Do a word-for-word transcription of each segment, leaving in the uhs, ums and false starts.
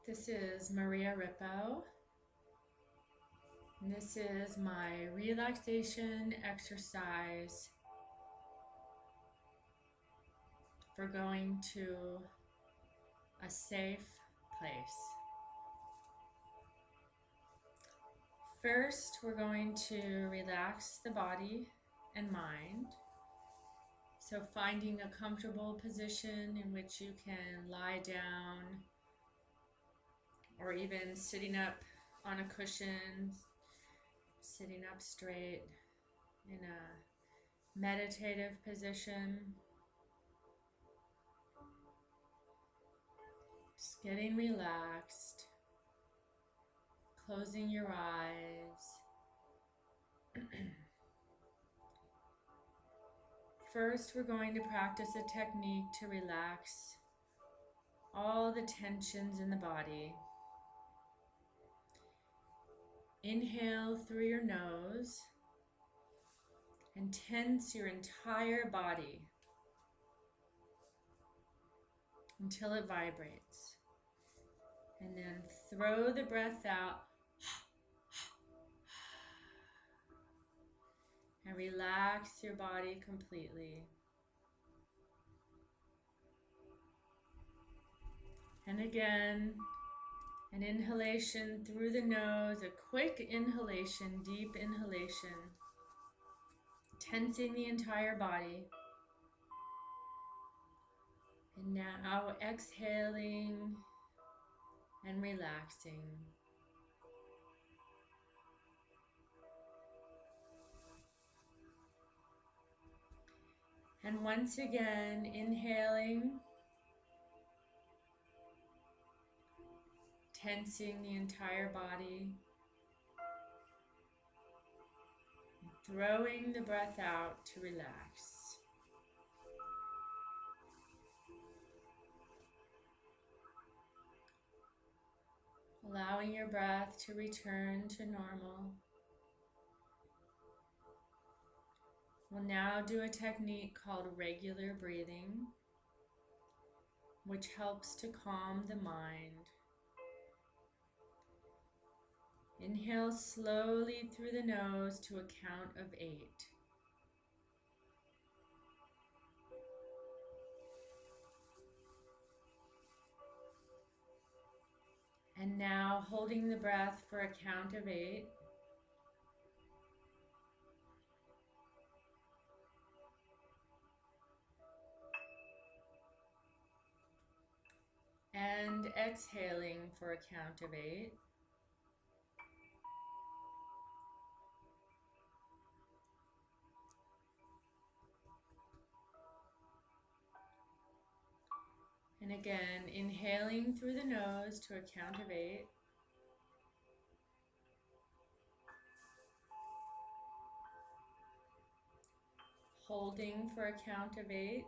This is Maria Rippo, and this is my relaxation exercise for going to a safe place. First, we're going to relax the body and mind. So finding a comfortable position in which you can lie down or even sitting up on a cushion, sitting up straight in a meditative position. Just getting relaxed, closing your eyes. First, we're going to practice a technique to relax all the tensions in the body. Inhale through your nose and tense your entire body until it vibrates. And then throw the breath out and relax your body completely. And again, an inhalation through the nose, a quick inhalation, deep inhalation, tensing the entire body. And now exhaling and relaxing. And once again, inhaling, tensing the entire body, throwing the breath out to relax. Allowing your breath to return to normal. We'll now do a technique called regular breathing, which helps to calm the mind. Inhale slowly through the nose to a count of eight. And now holding the breath for a count of eight. And exhaling for a count of eight. And again, inhaling through the nose to a count of eight. Holding for a count of eight.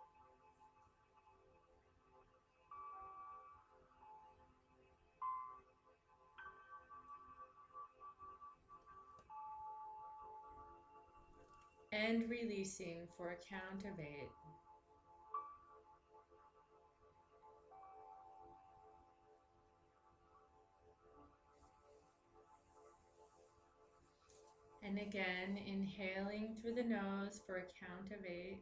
And releasing for a count of eight. And again, inhaling through the nose for a count of eight.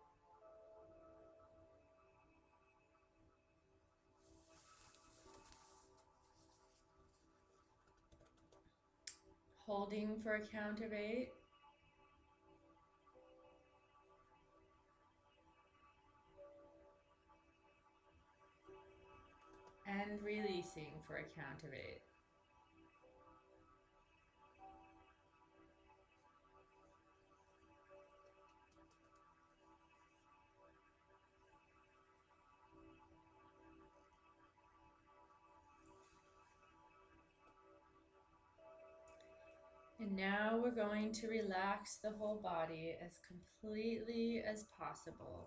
Holding for a count of eight. And releasing for a count of eight. And now we're going to relax the whole body as completely as possible.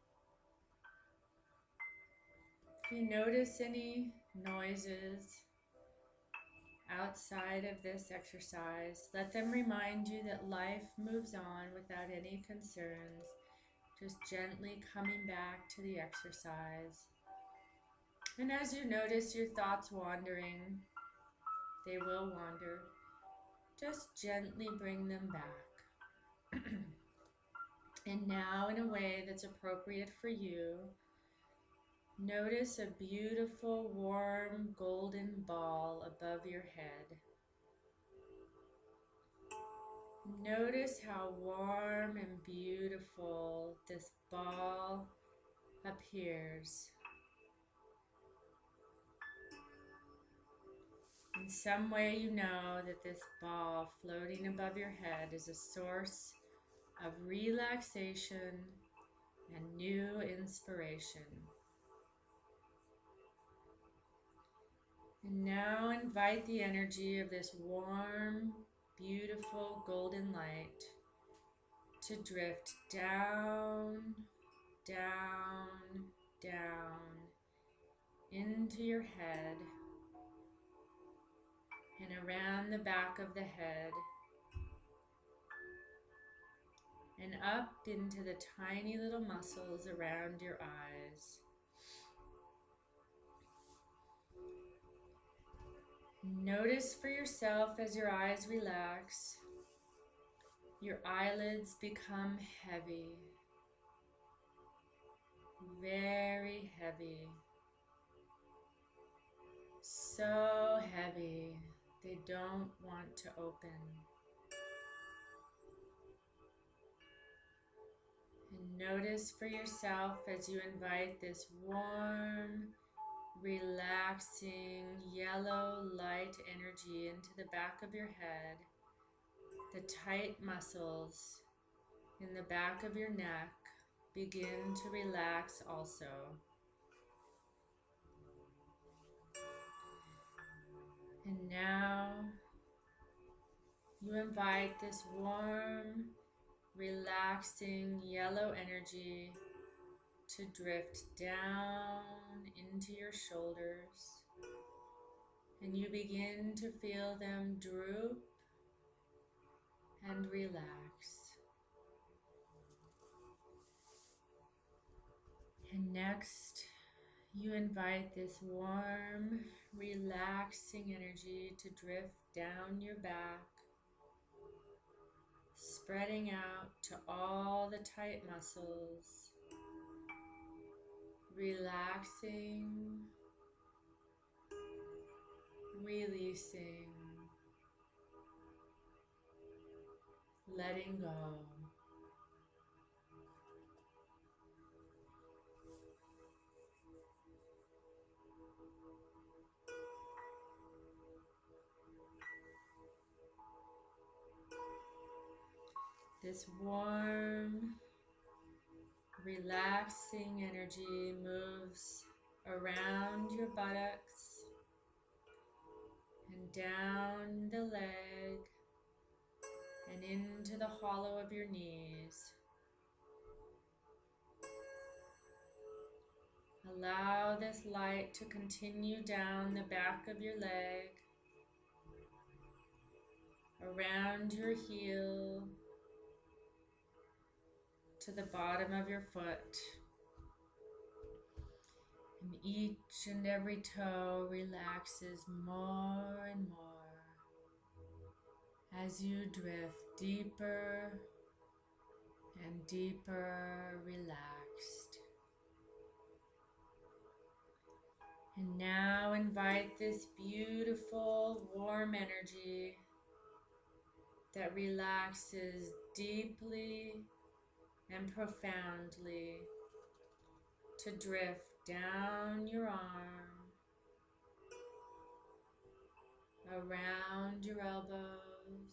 If you notice any noises outside of this exercise, let them remind you that life moves on without any concerns, just gently coming back to the exercise. And as you notice your thoughts wandering, they will wander, just gently bring them back. And now, in a way that's appropriate for you, notice a beautiful, warm, golden ball above your head. Notice how warm and beautiful this ball appears. In some way, you know that this ball floating above your head is a source of relaxation and new inspiration. And now invite the energy of this warm, beautiful golden light to drift down, down, down into your head and around the back of the head and up into the tiny little muscles around your eyes. Notice for yourself as your eyes relax, your eyelids become heavy, very heavy, so heavy they don't want to open. And notice for yourself as you invite this warm, relaxing yellow light energy into the back of your head, the tight muscles in the back of your neck begin to relax also. And now you invite this warm, relaxing yellow energy to drift down into your shoulders, and you begin to feel them droop and relax. And next, you invite this warm, relaxing energy to drift down your back, spreading out to all the tight muscles, relaxing, releasing, letting go. This warm, relaxing energy moves around your buttocks and down the leg and into the hollow of your knees. Allow this light to continue down the back of your leg, around your heel, to the bottom of your foot. And each and every toe relaxes more and more as you drift deeper and deeper relaxed. And now invite this beautiful warm energy that relaxes deeply and profoundly to drift down your arm, around your elbows,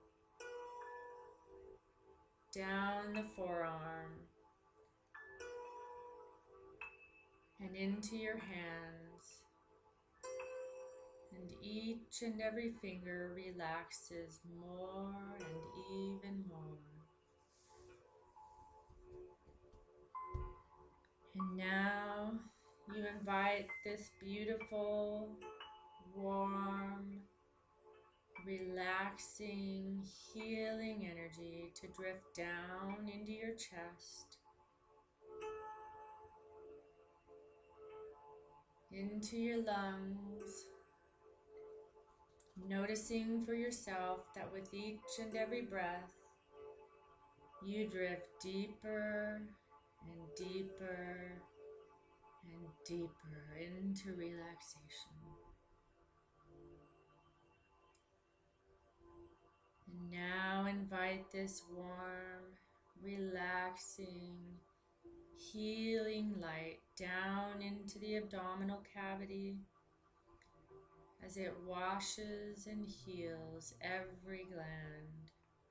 down the forearm, and into your hands. And each and every finger relaxes more and even more. And now you invite this beautiful, warm, relaxing, healing energy to drift down into your chest, into your lungs, noticing for yourself that with each and every breath, you drift deeper and deeper and deeper into relaxation. And now invite this warm, relaxing, healing light down into the abdominal cavity as it washes and heals every gland,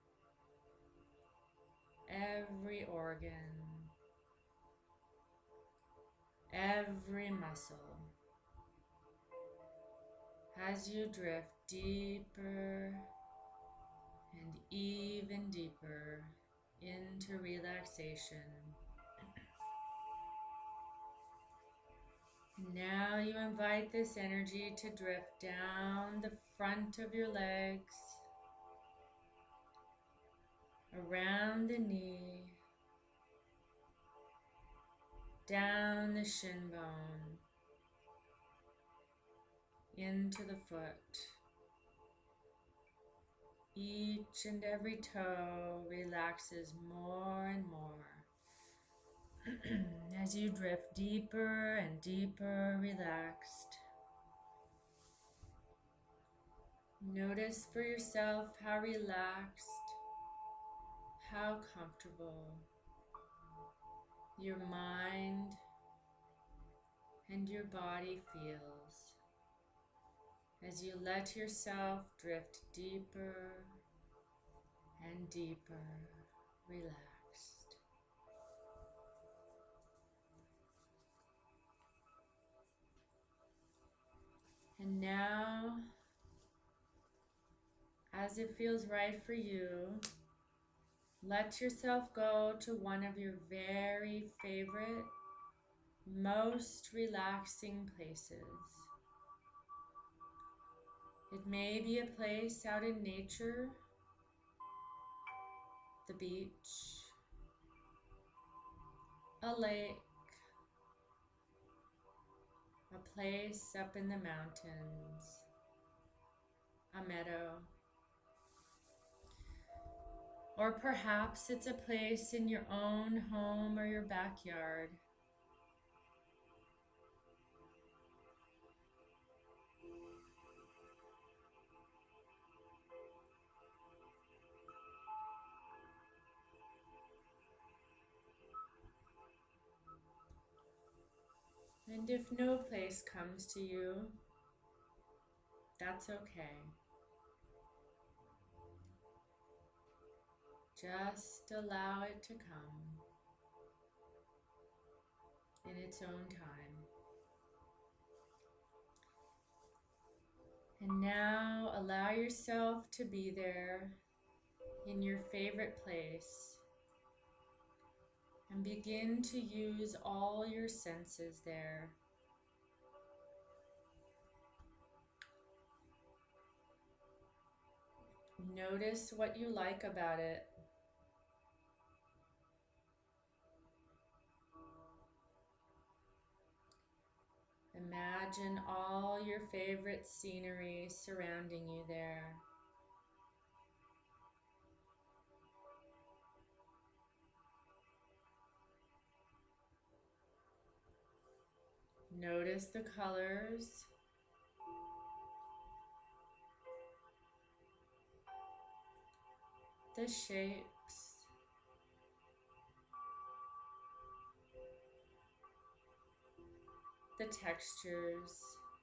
every organ, every muscle, as you drift deeper and even deeper into relaxation. Now you invite this energy to drift down the front of your legs, around the knee, down the shin bone, into the foot. Each and every toe relaxes more and more as you drift deeper and deeper relaxed. Notice for yourself how relaxed, how comfortable your mind and your body feels as you let yourself drift deeper and deeper relaxed. And now, as it feels right for you, let yourself go to one of your very favorite, most relaxing places. It may be a place out in nature, the beach, a lake, a place up in the mountains, a meadow. Or perhaps it's a place in your own home or your backyard. And if no place comes to you, that's okay. Just allow it to come in its own time. And now allow yourself to be there in your favorite place and begin to use all your senses there. Notice what you like about it. Imagine all your favorite scenery surrounding you there. Notice the colors, the shapes, the textures,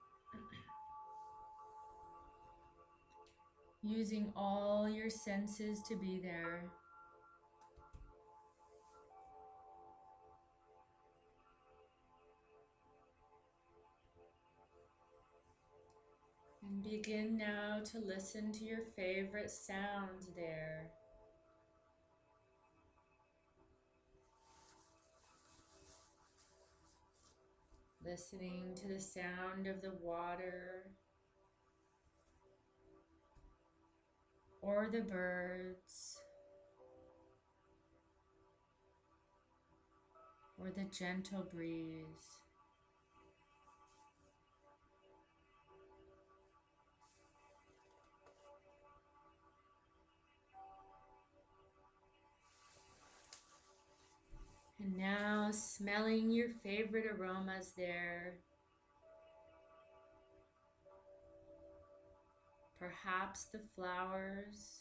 using all your senses to be there. And begin now to listen to your favorite sounds there. Listening to the sound of the water or the birds or the gentle breeze. And now smelling your favorite aromas there. Perhaps the flowers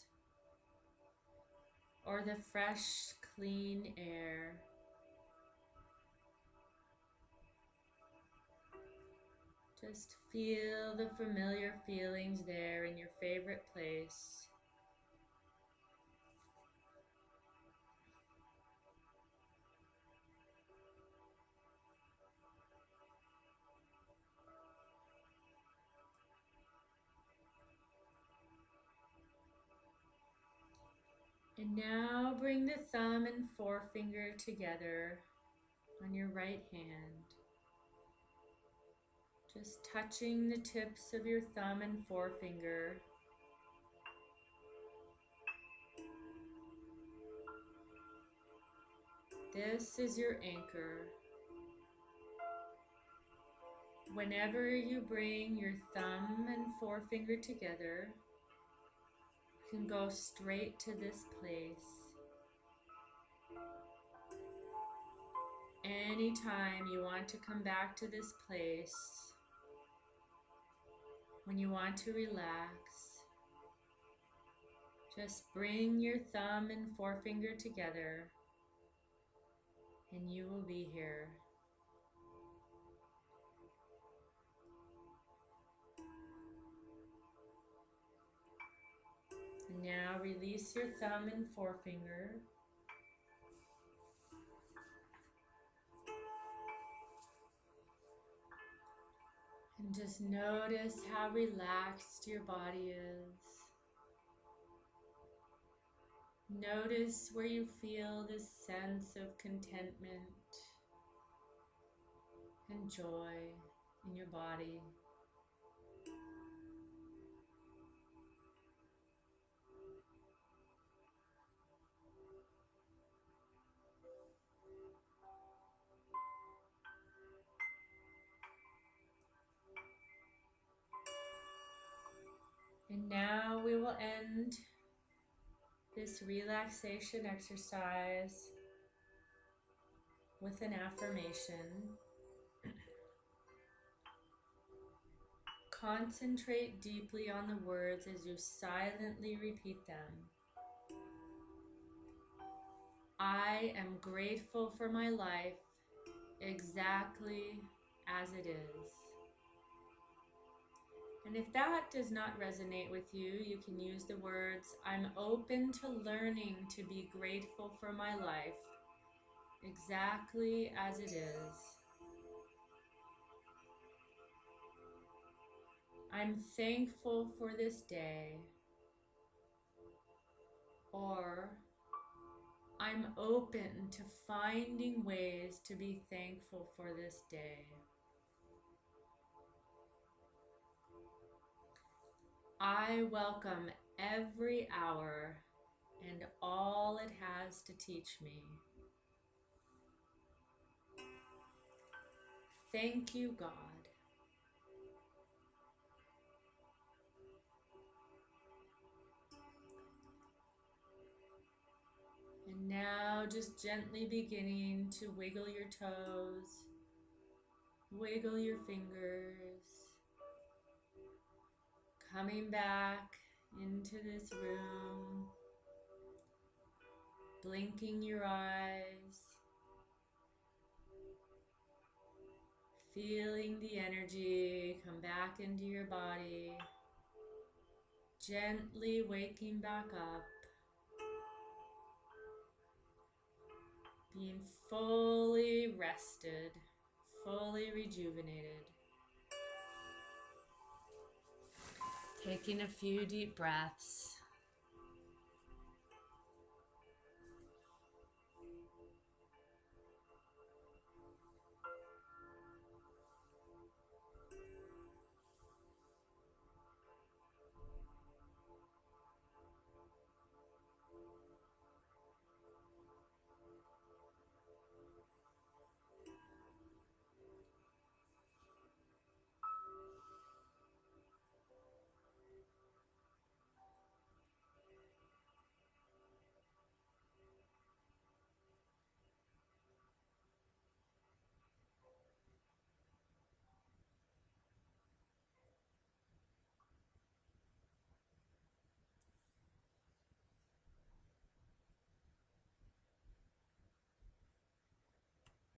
or the fresh, clean air. Just feel the familiar feelings there in your favorite place. And now bring the thumb and forefinger together on your right hand. Just touching the tips of your thumb and forefinger. This is your anchor. Whenever you bring your thumb and forefinger together, you can go straight to this place. Anytime you want to come back to this place, when you want to relax, just bring your thumb and forefinger together and you will be here. And now release your thumb and forefinger. And just notice how relaxed your body is. Notice where you feel this sense of contentment and joy in your body. And now we will end this relaxation exercise with an affirmation. Concentrate deeply on the words as you silently repeat them. I am grateful for my life exactly as it is. And if that does not resonate with you, you can use the words, I'm open to learning to be grateful for my life exactly as it is. I'm thankful for this day. Or, I'm open to finding ways to be thankful for this day. I welcome every hour and all it has to teach me. Thank you, God. And now just gently beginning to wiggle your toes, wiggle your fingers, coming back into this room, blinking your eyes, feeling the energy come back into your body, gently waking back up, being fully rested, fully rejuvenated. Taking a few deep breaths.